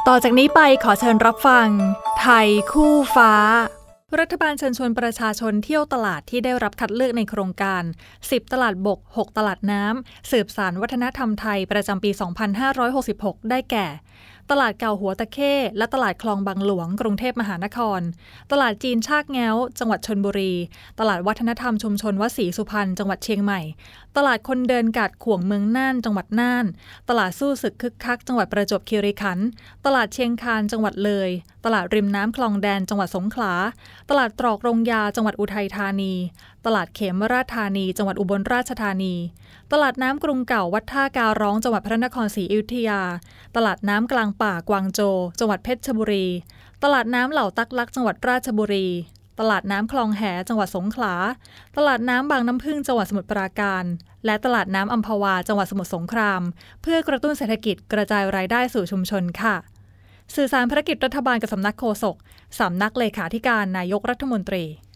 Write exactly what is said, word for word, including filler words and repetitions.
ต่อจากนี้ไปขอเชิญรับฟังไทยคู่ฟ้ารัฐบาลเชิญชวนประชาชนเที่ยวตลาดที่ได้รับคัดเลือกในโครงการสิบตลาดบกหกตลาดน้ำสืบสานวัฒนธรรมไทยประจำปีสองพันห้าร้อยหกสิบหกได้แก่ตลาดเก่าหัวตะเข้และตลาดคลองบางหลวงกรุงเทพมหานครตลาดจีนชากแง้วจังหวัดชลบุรีตลาดวัฒนธรรมชุมชนวัดศรีสุพรรณจังหวัดเชียงใหม่ตลาดคนเดินกัดขวงเมืองน่านจังหวัดน่านตลาดสู้ศึกคึกคักจังหวัดประจวบคีรีขันธ์ตลาดเชียงคานจังหวัดเลยตลาดริมน้ำคลองแดนจังหวัดสงขลาตลาดตรอกโรงยาจังหวัดอุทัยธานีตลาดเขมราชธานีจังหวัดอุบลราชธานีตลาดน้ำกรุงเก่าวัดท่าการร้องจังหวัดพระนครศรีอยุธยาตลาดน้ำกลางป่ากวางโจวจังหวัดเพชรบุรีตลาดน้ำเหล่าตักลักจังหวัดราชบุรีตลาดน้ำคลองแหจังหวัดสงขลาตลาดน้ำบางน้ำพึ่งจังหวัดสมุทรปราการและตลาดน้ำอัมพวาจังหวัดสมุทรสงครามเพื่อกระตุ้นเศรษฐกิจกระจายรายได้สู่ชุมชนค่ะสื่อสารภารกิจรัฐบาลกับสำนักโฆษกสำนักเลขาธิการนายกรัฐมนตรี